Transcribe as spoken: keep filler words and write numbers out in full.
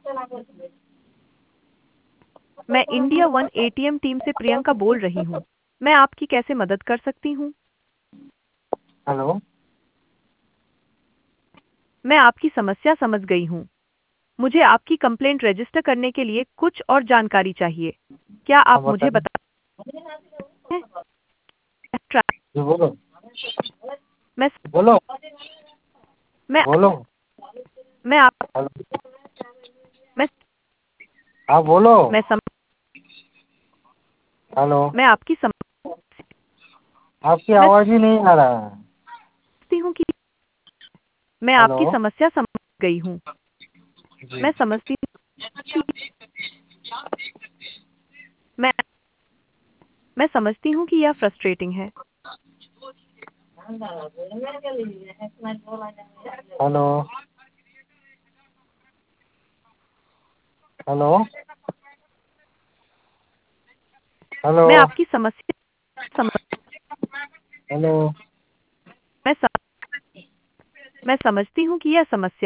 मैं India one ATM team से प्रियंका बोल रही हूँ। मैं आपकी कैसे मदद कर सकती हूँ? हेलो। मैं आपकी समस्या समझ गई हूँ। मुझे आपकी कंप्लेंट रजिस्टर करने के लिए कुछ और जानकारी चाहिए। क्या हाँ आप मुझे बताइए। बता सकते हैं? ट्रा- जी बोलो। मैं बोलो। मैं बोलो। मैं आप हेलो। मैं हाँ बोलो। मैं सम, हेलो। मैं आपकी आपकी समझती आवाज ही नहीं आ रहा है। हूँ कि मैं हेलो। आपकी समस्या समझ गई हूँ। जी। मैं समझती हूँ कि मैं मैं समझती हूँ कि यह फ्रस्ट्रेटिंग है। हेलो। हेलो। हेलो। मैं आपकी समस्या समझ हेलो। मैं सम, मैं समझती हूँ कि यह समस्या